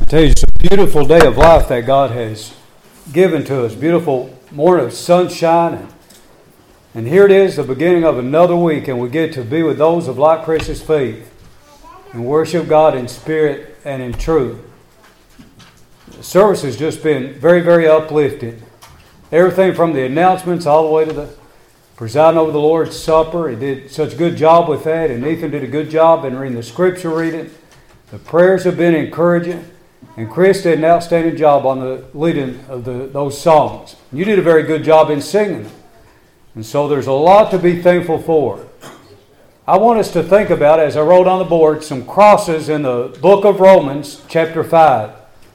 Tell you, it's a beautiful day of life that God has given to us. Beautiful morning of sunshine. And here it is, the beginning of another week, and we get to be with those of like precious faith and worship God in spirit and in truth. The service has just been very, very uplifting. Everything from the announcements all the way to the presiding over the Lord's Supper. He did such a good job with that, and Ethan did a good job in reading the scripture reading. The prayers have been encouraging. And Chris did an outstanding job on the leading of those songs. You did a very good job in singing them. And so there's a lot to be thankful for. I want us to think about, as I wrote on the board, some crosses in the book of Romans, chapter 5.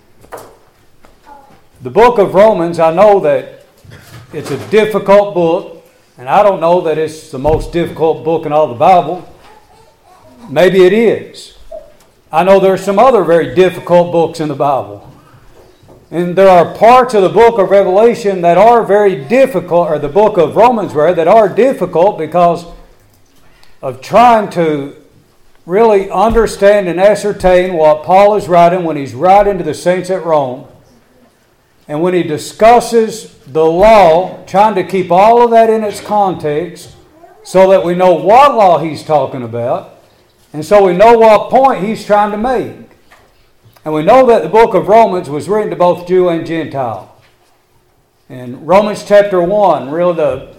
The book of Romans, I know that it's a difficult book, and I don't know that it's the most difficult book in all the Bible. Maybe it is. I know there are some other very difficult books in the Bible. And there are parts of the book of Revelation that are very difficult, or the book of Romans, rather, that are difficult because of trying to really understand and ascertain what Paul is writing when he's writing to the saints at Rome. And when he discusses the law, trying to keep all of that in its context so that we know what law he's talking about. And so we know what point he's trying to make. And we know that the book of Romans was written to both Jew and Gentile. And Romans chapter 1, really the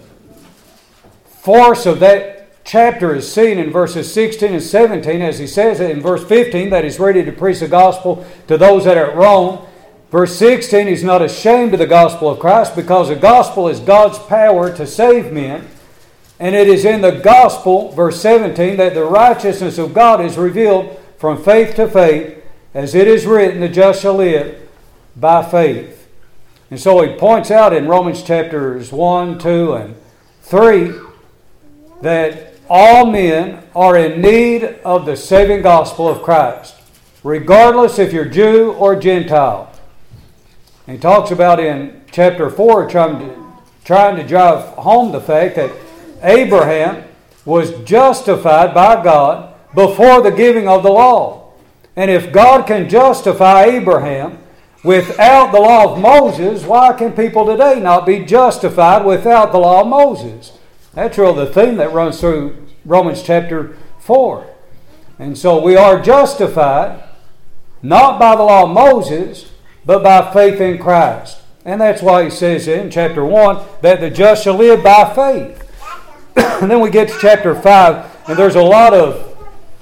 force of that chapter is seen in verses 16 and 17, as he says in verse 15 that he's ready to preach the gospel to those that are at Rome. Verse 16, he's not ashamed of the gospel of Christ, because the gospel is God's power to save men. And it is in the gospel, verse 17, that the righteousness of God is revealed from faith to faith, as it is written, the just shall live by faith. And so he points out in Romans chapters 1, 2, and 3 that all men are in need of the saving gospel of Christ, regardless if you're Jew or Gentile. And he talks about in chapter 4 trying to drive home the fact that Abraham was justified by God before the giving of the law. And if God can justify Abraham without the law of Moses, why can people today not be justified without the law of Moses? That's really the theme that runs through Romans chapter 4. And so we are justified not by the law of Moses, but by faith in Christ. And that's why he says in chapter 1 that the just shall live by faith. And then we get to chapter 5, and there's a lot of,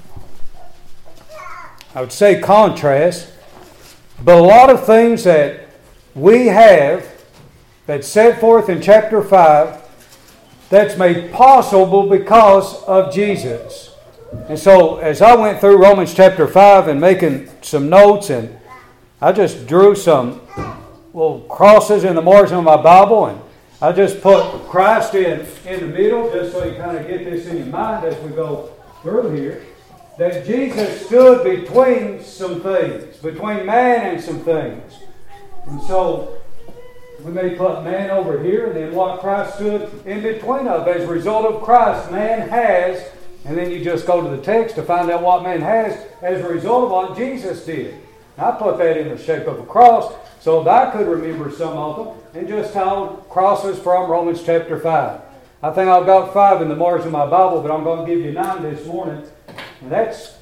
I would say, contrast, but a lot of things that we have that's set forth in chapter 5 that's made possible because of Jesus. And so as I went through Romans chapter 5 and making some notes, and I just drew some little crosses in the margin of my Bible, and I just put Christ in the middle, just so you kind of get this in your mind as we go through here, that Jesus stood between some things, between man and some things. And so we may put man over here, and then what Christ stood in between of. As a result of Christ, man has, and then you just go to the text to find out what man has as a result of what Jesus did. And I put that in the shape of a cross so that I could remember some of them, and just how crosses from Romans chapter 5. I think I've got 5 in the margin of my Bible, but I'm going to give you 9 this morning. And that's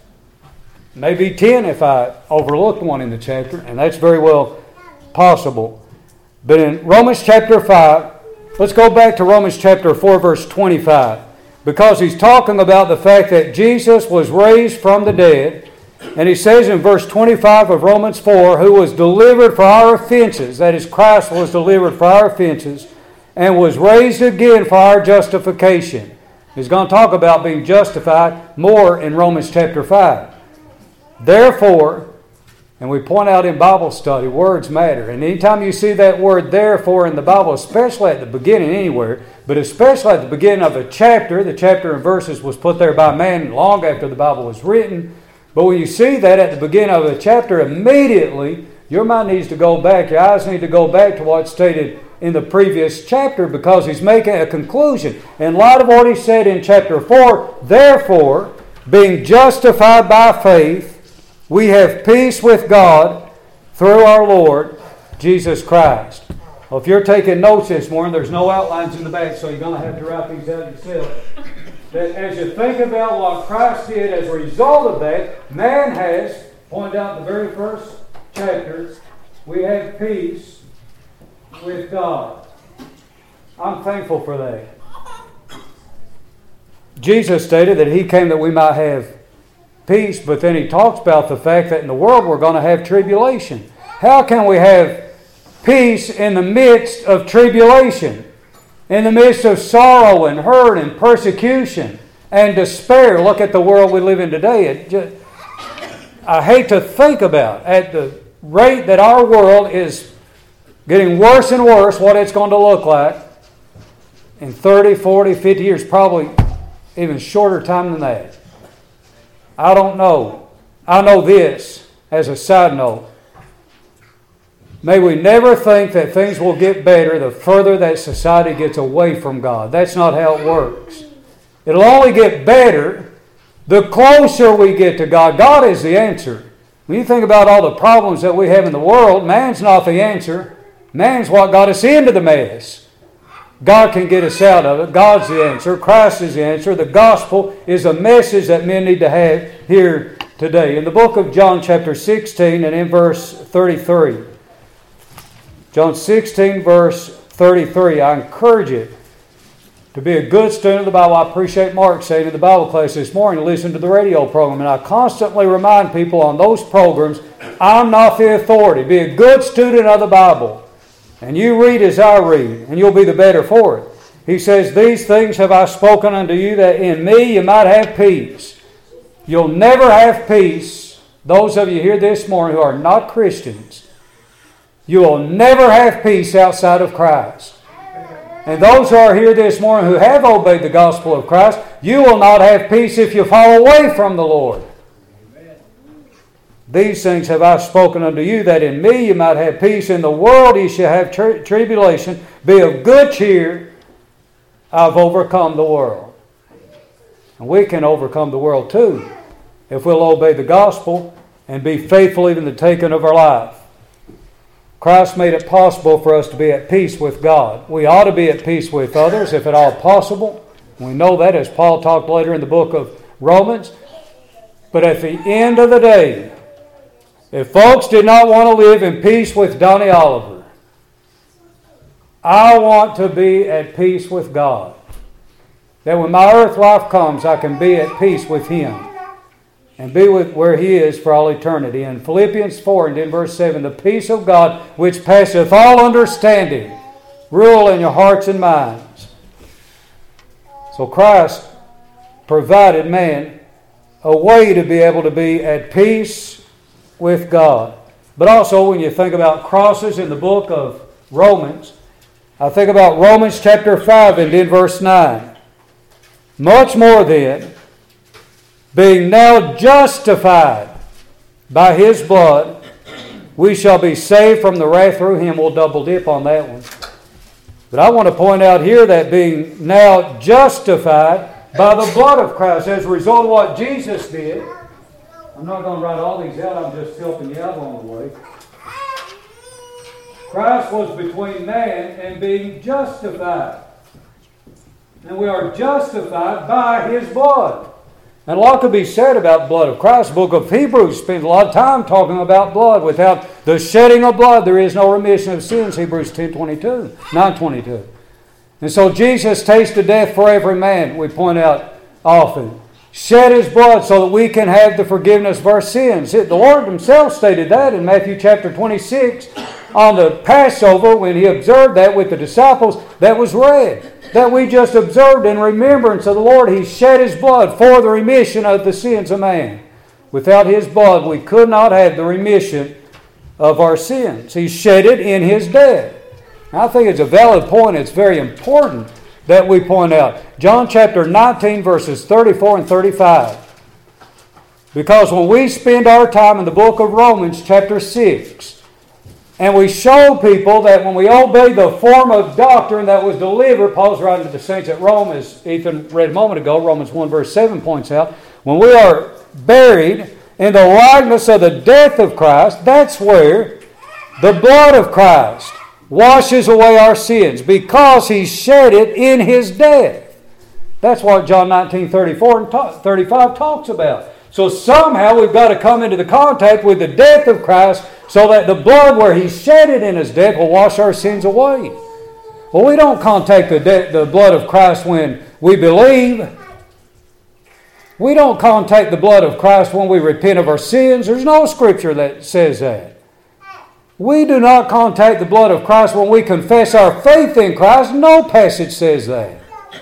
maybe 10 if I overlooked one in the chapter, and that's very well possible. But in Romans chapter 5, let's go back to Romans chapter 4, verse 25. Because he's talking about the fact that Jesus was raised from the dead. And he says in verse 25 of Romans 4, who was delivered for our offenses, that is, Christ was delivered for our offenses, and was raised again for our justification. He's going to talk about being justified more in Romans chapter 5. Therefore, and we point out in Bible study, words matter. And anytime you see that word therefore in the Bible, especially at the beginning anywhere, but especially at the beginning of a chapter, the chapter and verses was put there by man long after the Bible was written. But when you see that at the beginning of a chapter, immediately your mind needs to go back, your eyes need to go back to what's stated in the previous chapter, because he's making a conclusion. In light of what he said in chapter 4, therefore, being justified by faith, we have peace with God through our Lord Jesus Christ. Well, if you're taking notes this morning, there's no outlines in the back, so you're going to have to write these out yourself. That as you think about what Christ did as a result of that, man has, pointed out in the very first chapter, we have peace with God. I'm thankful for that. Jesus stated that He came that we might have peace, but then He talks about the fact that in the world we're going to have tribulation. How can we have peace in the midst of tribulation? In the midst of sorrow and hurt and persecution and despair? Look at the world we live in today. I hate to think about at the rate that our world is getting worse and worse, what it's going to look like in 30, 40, 50 years, probably even shorter time than that. I don't know. I know this as a side note. May we never think that things will get better the further that society gets away from God. That's not how it works. It'll only get better the closer we get to God. God is the answer. When you think about all the problems that we have in the world, man's not the answer. Man's what got us into the mess. God can get us out of it. God's the answer. Christ is the answer. The gospel is a message that men need to have here today. In the book of John chapter 16 and in verse 33. John 16 verse 33. I encourage you to be a good student of the Bible. I appreciate Mark saying in the Bible class this morning, listen to the radio program. And I constantly remind people on those programs, I'm not the authority. Be a good student of the Bible. And you read as I read, and you'll be the better for it. He says, these things have I spoken unto you, that in me you might have peace. You'll never have peace, those of you here this morning who are not Christians. You will never have peace outside of Christ. And those who are here this morning who have obeyed the gospel of Christ, you will not have peace if you fall away from the Lord. These things have I spoken unto you, that in me you might have peace. In the world ye shall have tribulation. Be of good cheer. I've overcome the world. And we can overcome the world too, if we'll obey the gospel and be faithful even to the taking of our life. Christ made it possible for us to be at peace with God. We ought to be at peace with others, if at all possible. We know that, as Paul talked later in the book of Romans. But at the end of the day, if folks did not want to live in peace with Donnie Oliver, I want to be at peace with God. That when my earth life comes, I can be at peace with Him and be with where He is for all eternity. In Philippians 4 and in verse 7, the peace of God which passeth all understanding rule in your hearts and minds. So Christ provided man a way to be able to be at peace with God. But also when you think about crosses in the book of Romans, I think about Romans chapter 5 and in verse 9. Much more then, being now justified by His blood, we shall be saved from the wrath through Him. We'll double dip on that one. But I want to point out here that being now justified by the blood of Christ as a result of what Jesus did. I'm not going to write all these out. I'm just helping you out along the way. Christ was between man and being justified. And we are justified by His blood. And a lot could be said about the blood of Christ. The book of Hebrews spends a lot of time talking about blood. Without the shedding of blood, there is no remission of sins. Hebrews 9:22. And so Jesus tasted death for every man, we point out often. Shed His blood so that we can have the forgiveness of our sins. The Lord Himself stated that in Matthew chapter 26 on the Passover when He observed that with the disciples that was read. That we just observed in remembrance of the Lord. He shed His blood for the remission of the sins of man. Without His blood, we could not have the remission of our sins. He shed it in His death. I think it's a valid point. It's very important that we point out. John chapter 19, verses 34 and 35. Because when we spend our time in the book of Romans chapter 6, and we show people that when we obey the form of doctrine that was delivered, Paul's writing to the saints at Rome, as Ethan read a moment ago, Romans 1 verse 7 points out, when we are buried in the likeness of the death of Christ, that's where The blood of Christ washes away our sins because He shed it in His death. That's what John 19:34 and 35 talks about. So somehow we've got to come into the contact with the death of Christ so that the blood where He shed it in His death will wash our sins away. Well, we don't contact the blood of Christ when we believe. We don't contact the blood of Christ when we repent of our sins. There's no scripture that says that. We do not contact the blood of Christ when we confess our faith in Christ. No passage says that.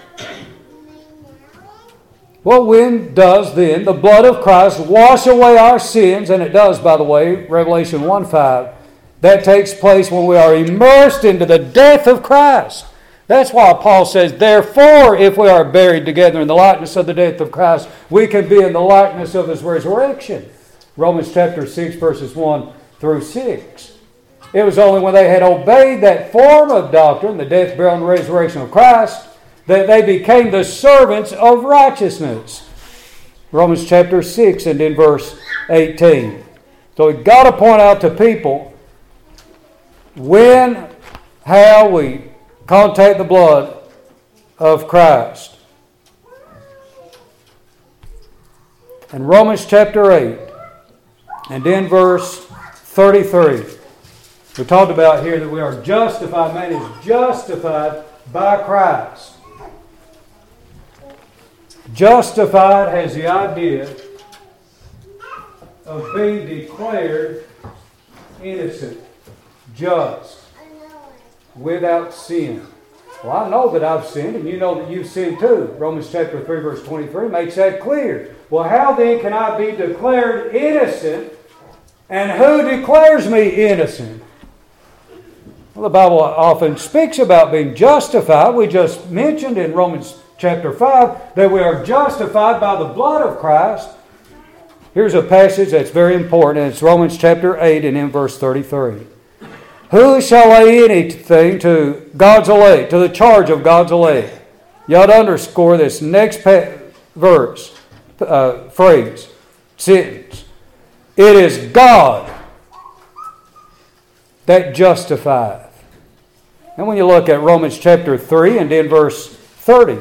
Well, when does then the blood of Christ wash away our sins? And it does, by the way, Revelation 1:5. That takes place when we are immersed into the death of Christ. That's why Paul says, therefore, if we are buried together in the likeness of the death of Christ, we can be in the likeness of His resurrection. Romans chapter 6, verses 1 through 6. It was only when they had obeyed that form of doctrine, the death, burial, and resurrection of Christ, that they became the servants of righteousness. Romans chapter 6 and in verse 18. So we've got to point out to people when, how we contact the blood of Christ. In Romans chapter 8 and in verse 33, we talked about here that we are justified. Man is justified by Christ. Justified has the idea of being declared innocent, just, without sin. Well, I know that I've sinned, and you know that you've sinned too. Romans chapter 3, verse 23 makes that clear. Well, how then can I be declared innocent? And who declares me innocent? Well, the Bible often speaks about being justified. We just mentioned in Romans chapter 5 that we are justified by the blood of Christ. Here's a passage that's very important, and it's Romans chapter 8 and in verse 33. Who shall lay anything to God's elect, to the charge of God's elect? You ought to underscore this next verse, phrase, sentence. It is God that justifieth. And when you look at Romans chapter 3 and in verse 30,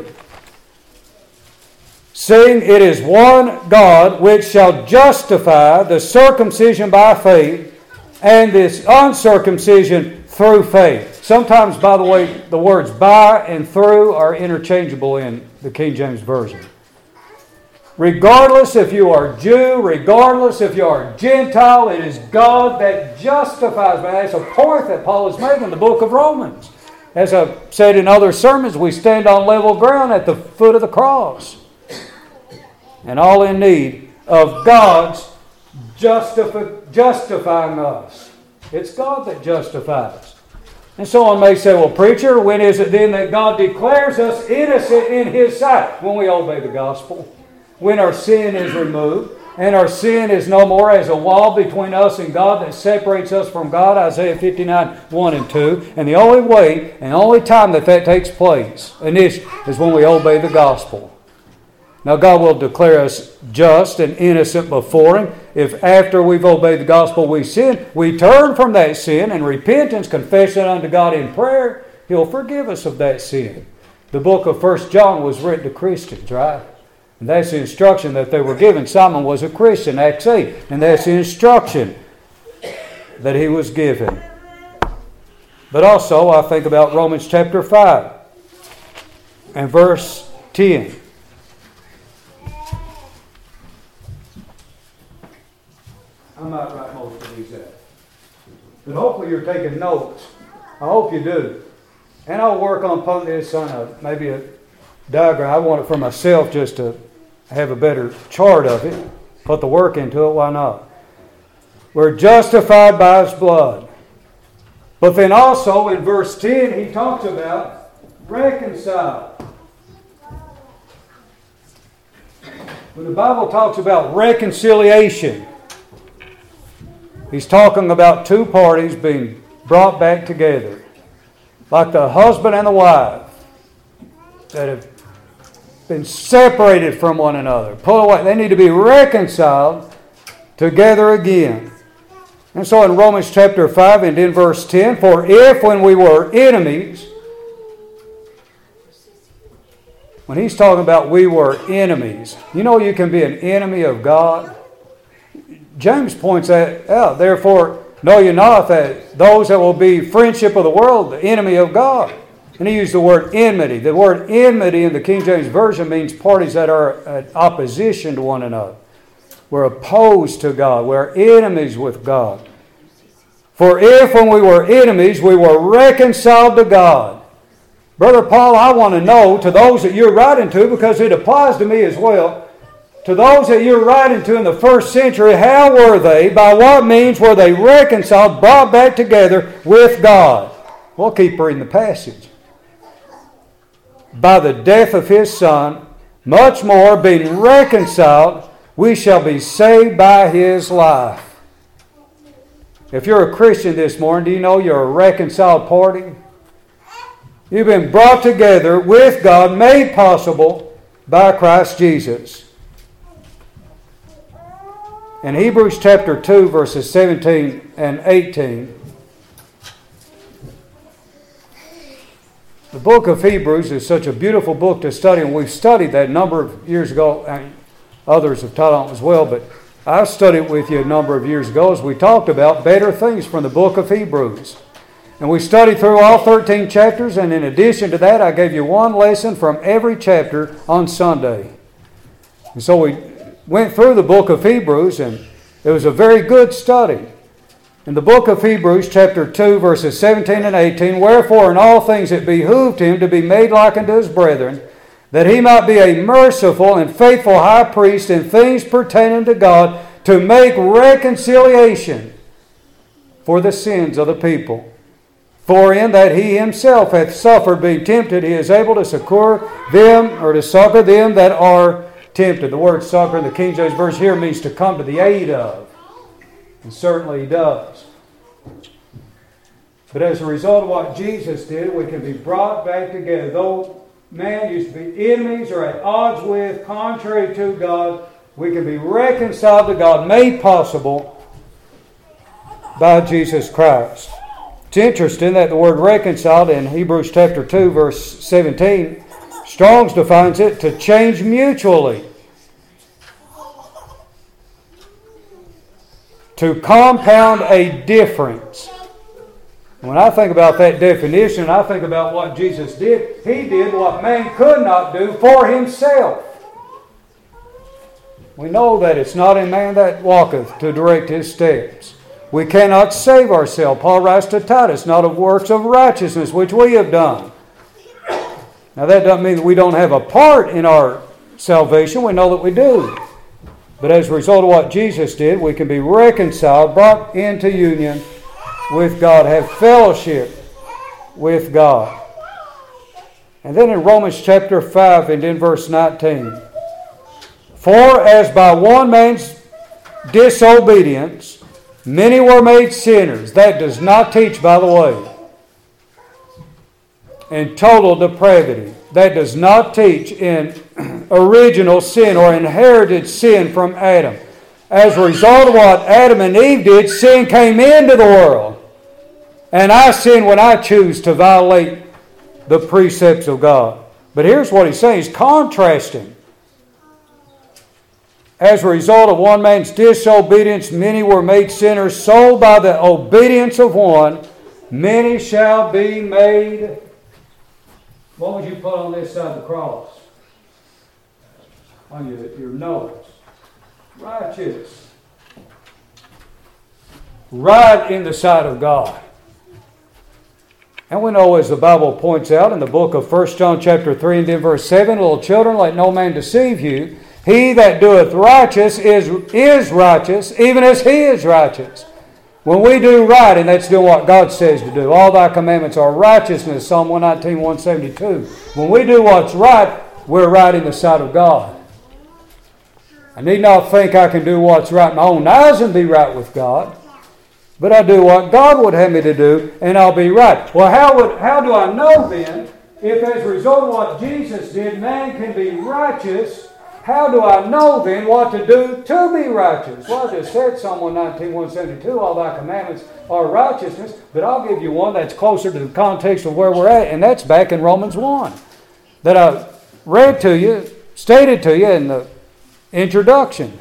seeing it is one God which shall justify the circumcision by faith and this uncircumcision through faith. Sometimes, by the way, the words by and through are interchangeable in the King James Version. Regardless if you are Jew, regardless if you are Gentile, it is God that justifies. That's a point that Paul is making in the book of Romans. As I've said in other sermons, we stand on level ground at the foot of the cross. And all in need of God's justifying us. It's God that justifies. And someone may say, well, preacher, when is it then that God declares us innocent in His sight? When we obey the gospel. When our sin is removed. And our sin is no more as a wall between us and God that separates us from God. Isaiah 59, 1 and 2. And the only way and only time that takes place is when we obey the gospel. Now God will declare us just and innocent before Him. If after we've obeyed the gospel we sin, we turn from that sin in repentance, confess it unto God in prayer, He'll forgive us of that sin. The book of 1 John was written to Christians, right? And that's the instruction that they were given. Simon was a Christian, Acts 8. And that's the instruction that he was given. But also I think about Romans chapter 5 and verse 10. I might write most of these out. But hopefully you're taking notes. I hope you do. And I'll work on putting this on maybe a diagram. I want it for myself just to have a better chart of it. Put the work into it, why not? We're justified by His blood. But then also in verse 10 he talks about reconciled. When the Bible talks about reconciliation, He's talking about two parties being brought back together. Like the husband and the wife that have been separated from one another. Pull away. They need to be reconciled together again. And so in Romans chapter 5 and in verse 10, for if when we were enemies, when he's talking about we were enemies, you know you can be an enemy of God. James points that out. Therefore, know you not that those that will be friendship of the world, the enemy of God. And he used the word enmity. The word enmity in the King James Version means parties that are at opposition to one another. We're opposed to God. We're enemies with God. For if when we were enemies, we were reconciled to God. Brother Paul, I want to know to those that you're writing to, because it applies to me as well, to those that you're writing to in the first century, how were they, by what means were they reconciled, brought back together with God? We'll keep reading the passage. By the death of His Son, much more being reconciled, we shall be saved by His life. If you're a Christian this morning, do you know you're a reconciled party? You've been brought together with God, made possible by Christ Jesus. In Hebrews chapter 2, verses 17 and 18, the book of Hebrews is such a beautiful book to study, and we've studied that a number of years ago, and others have taught on it as well, but I studied with you a number of years ago as we talked about better things from the book of Hebrews. And we studied through all 13 chapters, and in addition to that, I gave you one lesson from every chapter on Sunday. And so we went through the book of Hebrews, and it was a very good study. In the book of Hebrews, chapter 2, verses 17 and 18, wherefore in all things it behooved him to be made like unto his brethren, that he might be a merciful and faithful high priest in things pertaining to God, to make reconciliation for the sins of the people. For in that he himself hath suffered being tempted, he is able to succor them, or to succor them that are tempted. The word succor in the King James Version here means to come to the aid of. And certainly he does. But as a result of what Jesus did, we can be brought back together. Though man used to be enemies or at odds with, contrary to God, we can be reconciled to God, made possible by Jesus Christ. It's interesting that the word reconciled in Hebrews chapter 2, verse 17, Strong's defines it to change mutually, to compound a difference. When I think about that definition, I think about what Jesus did. He did what man could not do for himself. We know that it's not in man that walketh to direct his steps. We cannot save ourselves. Paul writes to Titus, not of works of righteousness which we have done. Now that doesn't mean that we don't have a part in our salvation. We know that we do. But as a result of what Jesus did, we can be reconciled, brought into union with God, have fellowship with God. And then in Romans chapter 5 and in verse 19, for as by one man's disobedience many were made sinners. That does not teach, by the way, in total depravity. That does not teach in original sin or inherited sin from Adam. As a result of what Adam and Eve did, sin came into the world. And I sin when I choose to violate the precepts of God. But here's what he's saying. He's contrasting. As a result of one man's disobedience, many were made sinners. So by the obedience of one, many shall be made. What would you put on this side of the cross? On your nose. Righteous. Right in the sight of God. And we know, as the Bible points out in the book of 1 John chapter 3 and then verse 7, little children, let no man deceive you. He that doeth righteous is righteous, even as he is righteous. When we do right, and that's doing what God says to do, all thy commandments are righteousness, Psalm 119, 172. When we do what's right, we're right in the sight of God. I need not think I can do what's right in my own eyes and be right with God. But I do what God would have me to do, and I'll be right. Well, how do I know then, if as a result of what Jesus did, man can be righteous? how do I know then what to do to be righteous? Well, I just said Psalm 119, 172, all thy commandments are righteousness, but I'll give you one that's closer to the context of where we're at, and that's back in Romans 1 that I read to you, stated to you in the introduction.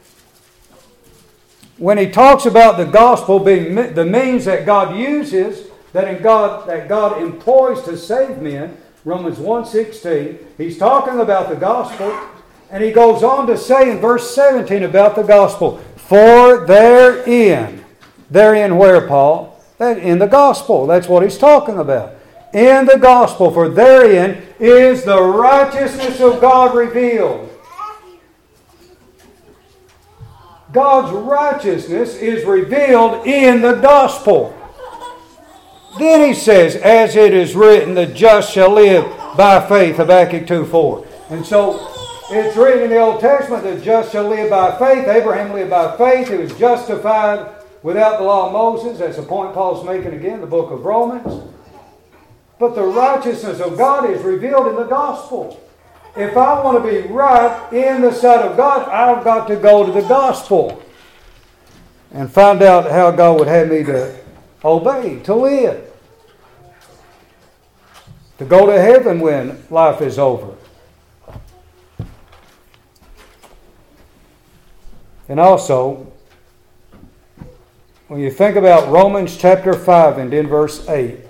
When he talks about the gospel being the means that God uses, that God employs to save men, Romans 1:16, he's talking about the gospel, and he goes on to say in verse 17 about the gospel, for therein where, Paul? That in the gospel. That's what he's talking about. In the gospel, for therein is the righteousness of God revealed. God's righteousness is revealed in the gospel. Then he says, as it is written, the just shall live by faith, Habakkuk 2:4. And so it's written in the Old Testament, the just shall live by faith. Abraham lived by faith. He was justified without the law of Moses. That's the point Paul's making again in the book of Romans. But the righteousness of God is revealed in the gospel. If I want to be right in the sight of God, I've got to go to the gospel and find out how God would have me to obey, to live, to go to heaven when life is over. And also, when you think about Romans chapter 5 and in verse 8,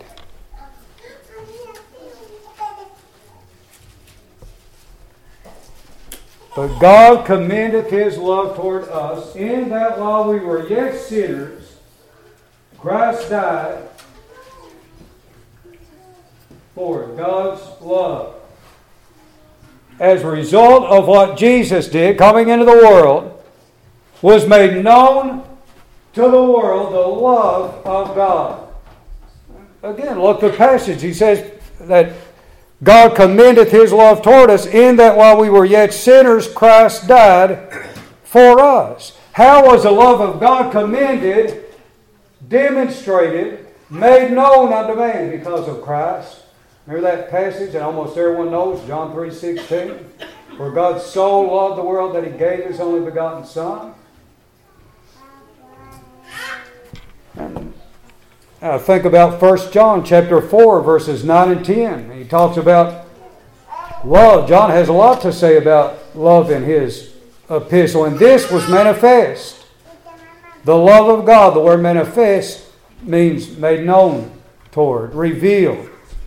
but God commendeth His love toward us, in that while we were yet sinners, Christ died for God's love. As a result of what Jesus did, coming into the world, was made known to the world the love of God. Again, look at the passage. He says that God commendeth His love toward us, in that while we were yet sinners, Christ died for us. How was the love of God commended, demonstrated, made known unto man? Because of Christ. Remember that passage that almost everyone knows, John 3:16? For God so loved the world that He gave His only begotten Son. Think about 1 John chapter 4, verses 9 and 10. He talks about love. John has a lot to say about love in his epistle. And this was manifest. The love of God, the word manifest, means made known toward, revealed.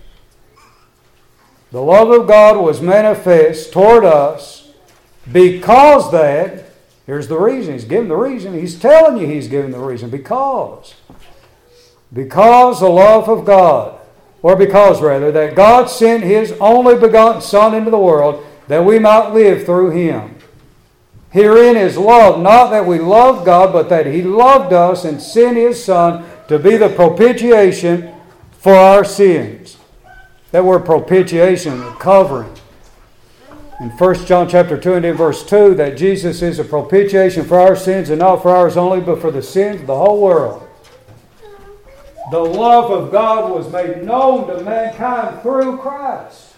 The love of God was manifest toward us because that, here's the reason. He's giving the reason. He's telling you He's giving the reason. Because the love of God, or because rather, that God sent His only begotten Son into the world that we might live through Him. Herein is love, not that we loved God, but that He loved us and sent His Son to be the propitiation for our sins. That word propitiation, covering. In 1 John chapter 2 and in verse 2, that Jesus is a propitiation for our sins, and not for ours only, but for the sins of the whole world. The love of God was made known to mankind through Christ.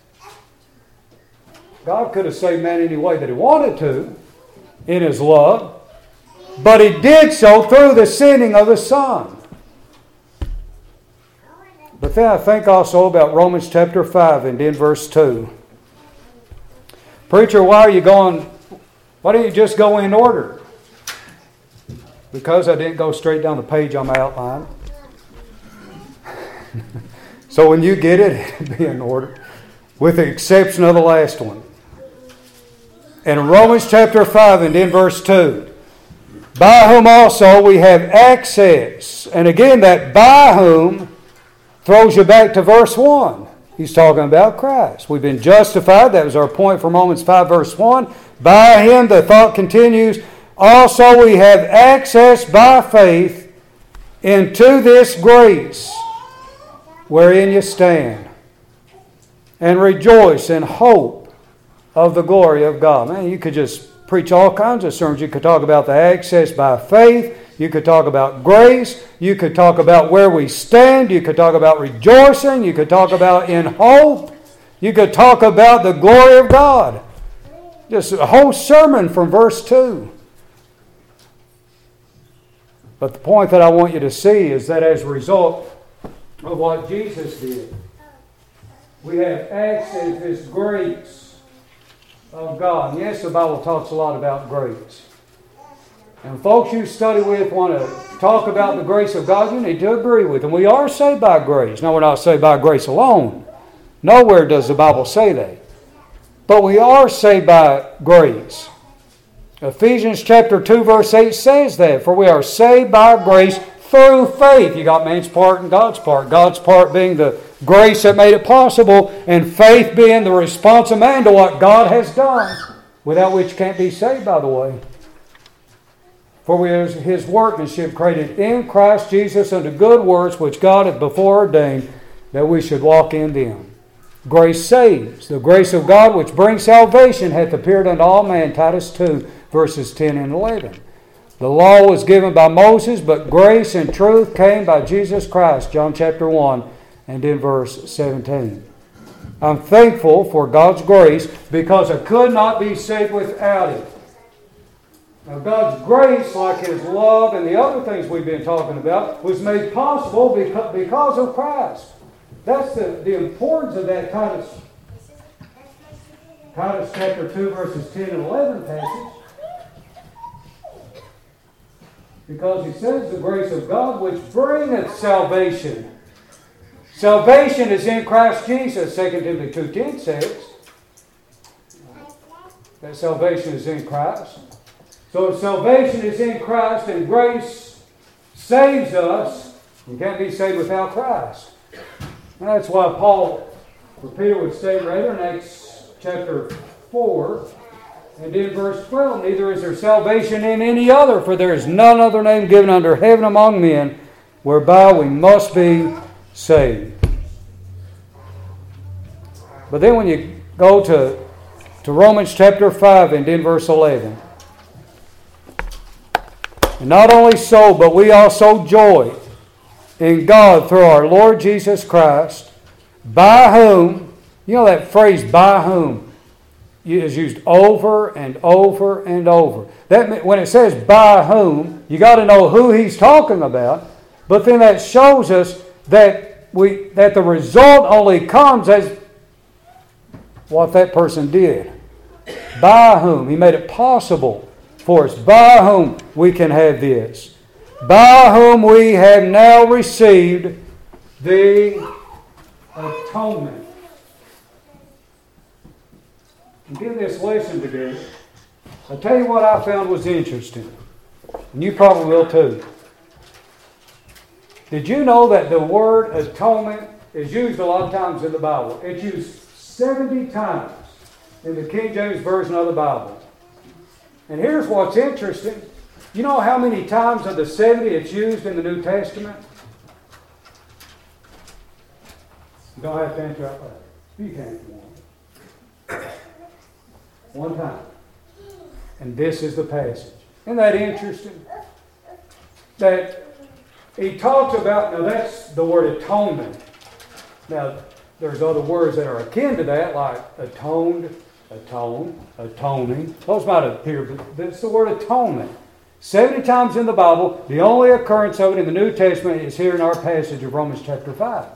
God could have saved man any way that He wanted to in His love, but He did so through the sending of His Son. But then I think also about Romans chapter 5 and in verse 2. Preacher, why don't you just go in order? Because I didn't go straight down the page on my outline. So when you get it, it'll be in order, with the exception of the last one. And in Romans chapter 5 and in verse 2, by whom also we have access. And again, that by whom throws you back to verse 1. He's talking about Christ. We've been justified. That was our point from Romans 5 verse 1. By Him, the thought continues, also we have access by faith into this grace wherein you stand, and rejoice in hope of the glory of God. Man, you could just preach all kinds of sermons. You could talk about the access by faith. You could talk about grace. You could talk about where we stand. You could talk about rejoicing. You could talk about in hope. You could talk about the glory of God. Just a whole sermon from verse 2. But the point that I want you to see is that as a result of what Jesus did, we have access to this grace of God. And yes, the Bible talks a lot about grace. And folks you study with want to talk about the grace of God, you need to agree with them. We are saved by grace. No, we're not saved by grace alone. Nowhere does the Bible say that. But we are saved by grace. Ephesians chapter 2 verse 8 says that, for we are saved by grace through faith. You got man's part and God's part. God's part being the grace that made it possible, and faith being the response of man to what God has done, without which you can't be saved, by the way. For we are His workmanship, created in Christ Jesus unto good works, which God hath before ordained that we should walk in them. Grace saves. The grace of God which brings salvation hath appeared unto all men, Titus 2, verses 10 and 11. The law was given by Moses, but grace and truth came by Jesus Christ, John chapter 1, and in verse 17. I'm thankful for God's grace because I could not be saved without it. Now, God's grace, like His love and the other things we've been talking about, was made possible because of Christ. That's the importance of that Titus chapter 2, verses 10 and 11 passage. Because he says the grace of God which bringeth salvation. Salvation is in Christ Jesus, 2 Timothy 2:10 says. That salvation is in Christ. So if salvation is in Christ and grace saves us, you can't be saved without Christ. And that's why Peter would say rather in Acts chapter 4 and in verse 12, neither is there salvation in any other, for there is none other name given under heaven among men whereby we must be saved. But then when you go to Romans chapter 5 and in verse 11, and not only so, but we also joy in God through our Lord Jesus Christ, by whom, you know that phrase, by whom, is used over and over and over. That when it says by whom, you got to know who he's talking about, but then that shows us that the result only comes as what that person did. By whom. He made it possible for us. By whom we can have this. By whom we have now received the atonement. And get this lesson together. I'll tell you what I found was interesting. And you probably will too. Did you know that the word atonement is used a lot of times in the Bible? It's used 70 times in the King James Version of the Bible. And here's what's interesting. You know how many times of the 70 it's used in the New Testament? You don't have to answer out loud. You can if you want. One time. And this is the passage. Isn't that interesting? That he talks about, now that's the word atonement. Now, there's other words that are akin to that, like atoned, atone, atoning. Those might appear, but that's the word atonement. 70 times in the Bible. The only occurrence of it in the New Testament is here in our passage of Romans chapter 5.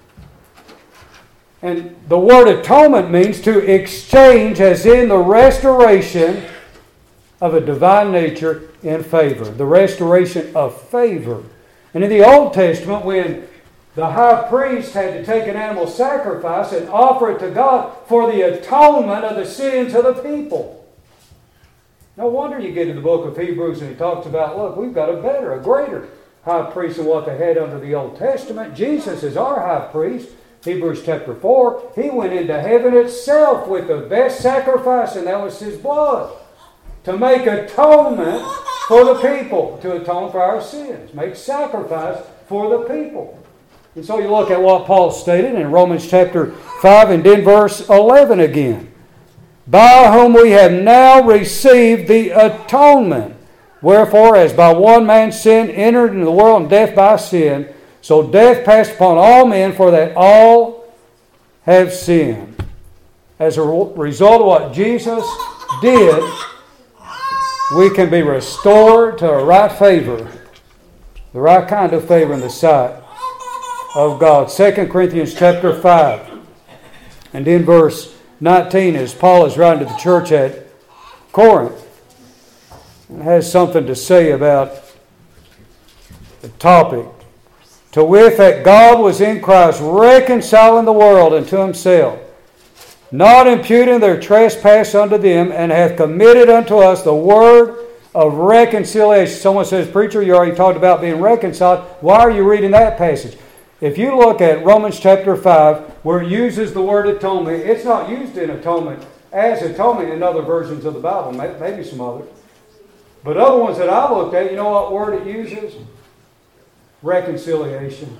And the word atonement means to exchange, as in the restoration of a divine nature in favor. The restoration of favor. And in the Old Testament, when the high priest had to take an animal sacrifice and offer it to God for the atonement of the sins of the people. No wonder you get to the book of Hebrews and he talks about, look, we've got a better, a greater high priest than what they had under the Old Testament. Jesus is our high priest. Hebrews chapter 4, he went into heaven itself with the best sacrifice, and that was his blood, to make atonement for the people, to atone for our sins, make sacrifice for the people. And so you look at what Paul stated in Romans chapter 5 and in verse 11 again. By whom we have now received the atonement. Wherefore, as by one man's sin entered into the world, and death by sin, so death passed upon all men, for that all have sinned. As a result of what Jesus did, we can be restored to a right favor, the right kind of favor in the sight of God. 2 Corinthians chapter 5 and in verse 19, as Paul is writing to the church at Corinth, and has something to say about the topic. To wit, that God was in Christ reconciling the world unto himself, not imputing their trespass unto them, and hath committed unto us the word of reconciliation. Someone says, preacher, you already talked about being reconciled. Why are you reading that passage? If you look at Romans chapter 5, where it uses the word atonement, it's not used in atonement as atonement in other versions of the Bible, maybe some others. But other ones that I looked at, you know what word it uses? Reconciliation.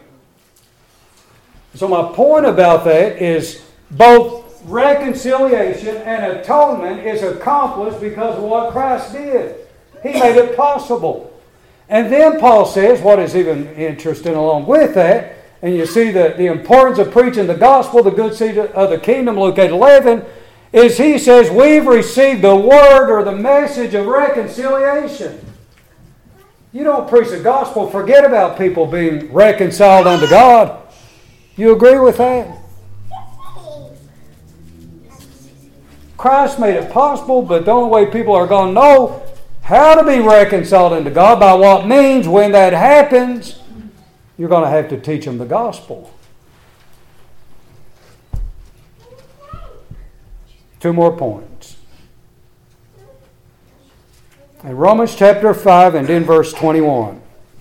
So my point about that is both reconciliation and atonement is accomplished because of what Christ did. He made it possible. And then Paul says, what is even interesting along with that, and you see the importance of preaching the gospel, the good seed of the kingdom, Luke 8:11, is he says we've received the word or the message of reconciliation. You don't preach the gospel, forget about people being reconciled unto God. You agree with that? Christ made it possible, but the only way people are going to know how to be reconciled unto God, by what means, when that happens, you're going to have to teach them the gospel. Two more points. In Romans chapter 5 and in verse 21,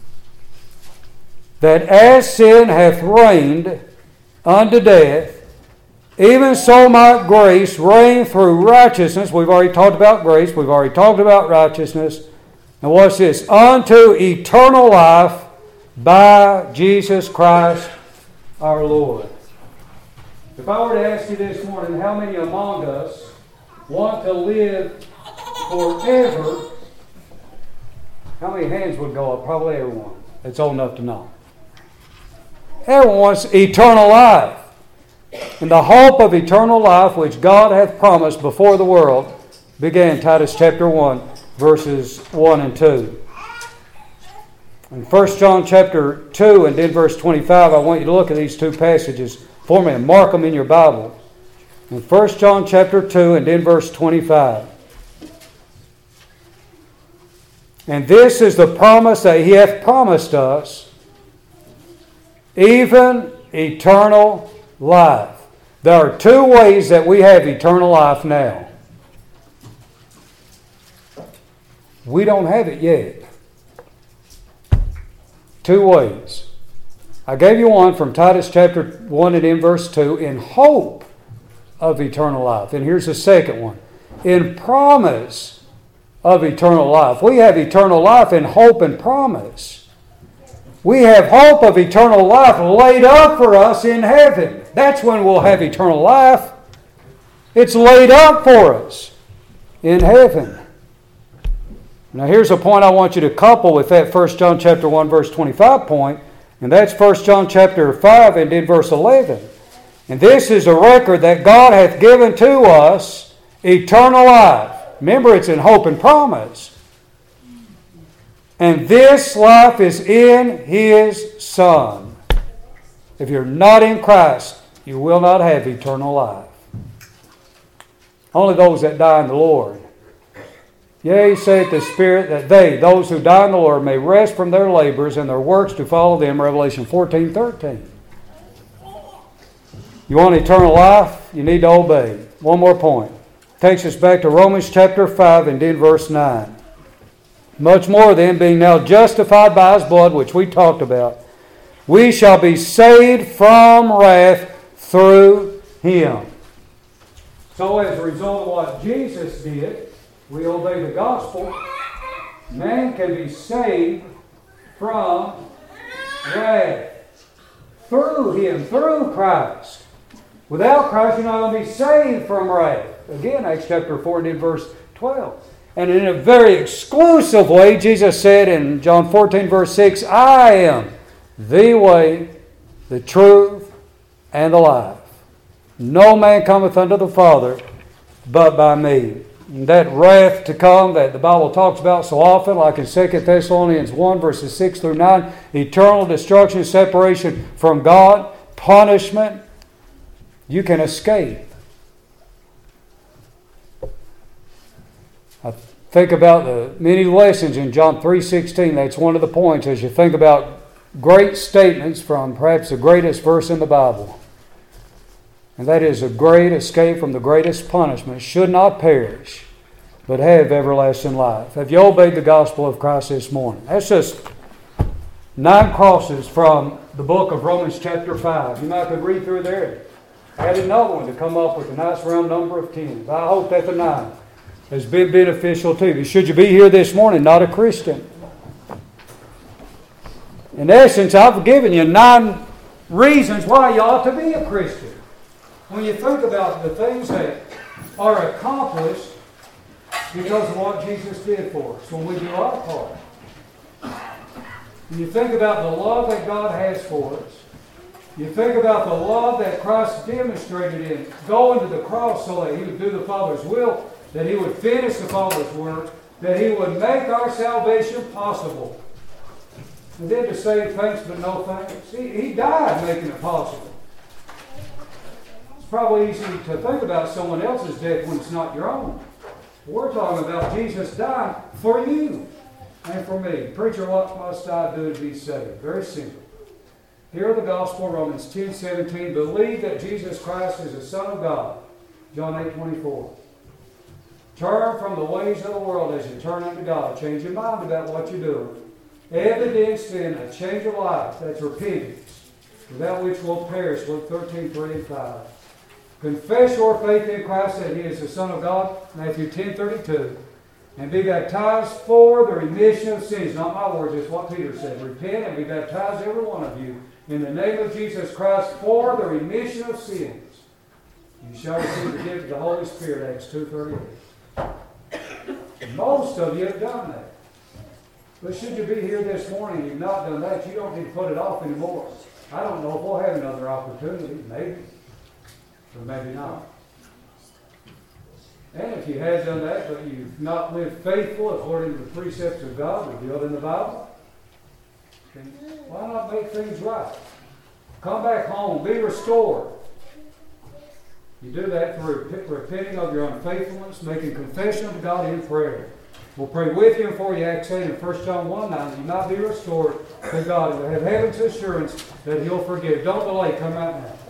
that as sin hath reigned unto death, even so might grace reign through righteousness. We've already talked about grace. We've already talked about righteousness. And what's this? Unto eternal life by Jesus Christ our Lord. If I were to ask you this morning, how many among us want to live forever? How many hands would go up? Probably everyone that's old enough to know. Everyone wants eternal life. And the hope of eternal life which God hath promised before the world began Titus chapter 1, verses 1 and 2. In 1 John chapter 2 and in verse 25, I want you to look at these two passages for me and mark them in your Bible. In 1 John chapter 2 and in verse 25. And this is the promise that he hath promised us, even eternal life. There are two ways that we have eternal life now. We don't have it yet. Two ways. I gave you one from Titus chapter 1 and in verse 2, in hope of eternal life. And here's the second one. In promise of eternal life. We have eternal life in hope and promise. We have hope of eternal life laid up for us in heaven. That's when we'll have eternal life. It's laid up for us in heaven. Now here's a point I want you to couple with that 1 John chapter 1 verse 25 point, and that's 1 John chapter 5 and in verse 11. And this is a record that God hath given to us eternal life. Remember, it's in hope and promise. And this life is in His Son. If you're not in Christ, you will not have eternal life. Only those that die in the Lord. Yea, saith the Spirit, that they, those who die in the Lord, may rest from their labors and their works to follow them. Revelation 14:13. You want eternal life? You need to obey. One more point. Takes us back to Romans chapter 5 and in verse 9. Much more then, being now justified by His blood, which we talked about, we shall be saved from wrath through Him. So as a result of what Jesus did, we obey the gospel, man can be saved from wrath through Him, through Christ. Without Christ, you're not going to be saved from wrath. Again, Acts chapter 4 and in verse 12. And in a very exclusive way, Jesus said in John 14 verse 6, I am the way, the truth, and the life. No man cometh unto the Father but by me. that wrath to come that the Bible talks about so often, like in 2 Thessalonians 1, verses 6 through 9, eternal destruction, separation from God, punishment, you can escape. I think about the many lessons in John 3:16. That's one of the points as you think about great statements from perhaps the greatest verse in the Bible. And that is a great escape from the greatest punishment should not perish, but have everlasting life. Have you obeyed the gospel of Christ this morning? That's just 9 crosses from the book of Romans chapter 5. You might could read through there. Add another one to come up with a nice round number of 10. I hope that the 9 has been beneficial to you. Should you be here this morning not a Christian? In essence, I've given you 9 reasons why you ought to be a Christian. When you think about the things that are accomplished because of what Jesus did for us when we do our part. When you think about the love that God has for us, you think about the love that Christ demonstrated in going to the cross so that He would do the Father's will, that He would finish the Father's work, that He would make our salvation possible. And then to say thanks but no thanks. He died making it possible. It's probably easy to think about someone else's death when it's not your own. We're talking about Jesus dying for you and for me. Preacher, what must I do to be saved? Very simple. Hear the gospel, Romans 10:17. Believe that Jesus Christ is the Son of God. John 8:24. Turn from the ways of the world as you turn unto God. Change your mind about what you're doing. Evidence in a change of life. That's repentance. Without which will perish. Luke 13:3 and 5. Confess your faith in Christ that He is the Son of God, Matthew 10:32, and be baptized for the remission of sins. Not my words, it's what Peter said. Repent and be baptized, every one of you, in the name of Jesus Christ for the remission of sins. You shall receive the gift of the Holy Spirit, Acts 2:38. Most of you have done that. But should you be here this morning and you've not done that, you don't need to put it off anymore. I don't know if we'll have another opportunity, maybe. Or maybe not. And if you have done that, but you've not lived faithful according to the precepts of God revealed in the Bible, then why not make things right? Come back home, be restored. You do that through repenting of your unfaithfulness, making confession of God in prayer. We'll pray with you and for you, Acts 8 and 1 John 1:9, that you might be restored to God and have heaven's assurance that He'll forgive. Don't delay, come out now.